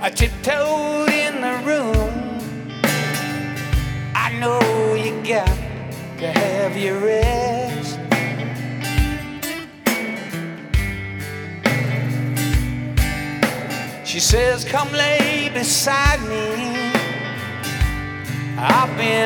I tiptoed in the room. I know you got to have your rest. She says, come lay beside me. I've been